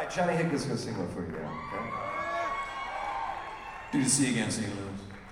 right, Johnny Higgins gonna sing one for you now, okay? Do to see again, St. Louis.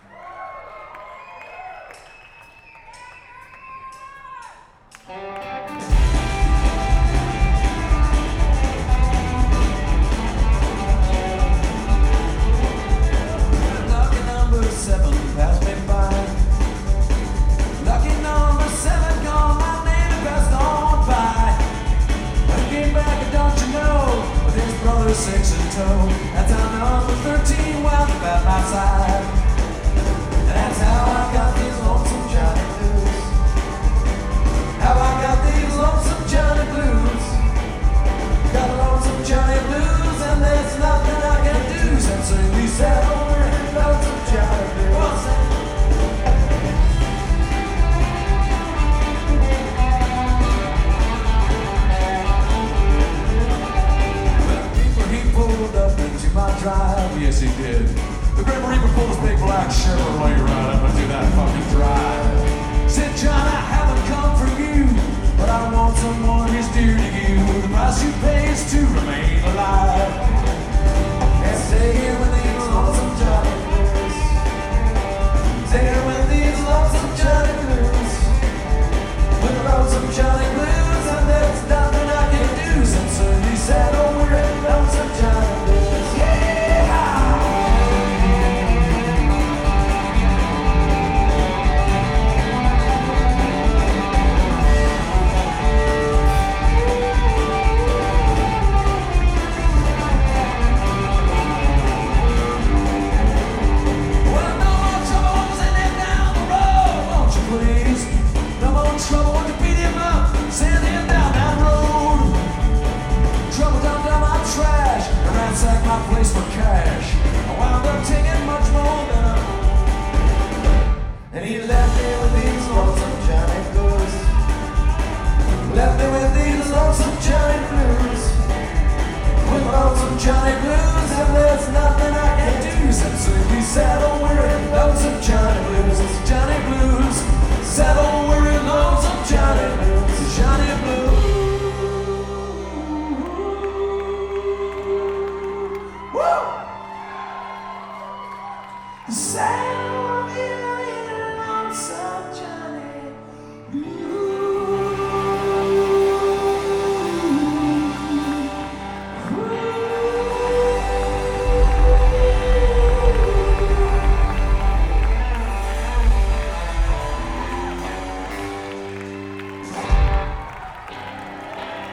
Lucky number 7 passed me by. Lucky number 7 gone, my name passed on by. I came back and don't you know, with his brother 6 in tow. That's how number 13 wound up at my side. That's how I got these lonesome Johnny blues. How I got these lonesome Johnny blues. Got lonesome Johnny blues, and there's nothing I can do since we sat over and lonesome Johnny blues. He pulled up into my drive, yes he did. The Grim Reaper pulled his big black Chevrolet right up into that fucking drive. Said, John, I haven't come for you, but I want someone who's dear to you. The price you pay is to remain alive. And stay here with these lonesome Johnny blues. Stay here with these lonesome Johnny blues. With the lonesome Johnny blues, and there's nothing I can do since we sat over and lonesome Johnny blues. Yeah! Well, no more trouble sending him down the road, won't you please? No more trouble, won't you beat him up, send him down that road? Trouble dumped down my trash and ransacked my place for cash. I wound up taking much more than I owed. And he left me with these lonesome Johnny blues. Left me with these lonesome Johnny blues. With lonesome Johnny blues, and there's nothing I can do since we sat over in lonesome Johnny blues. Johnny blues, settle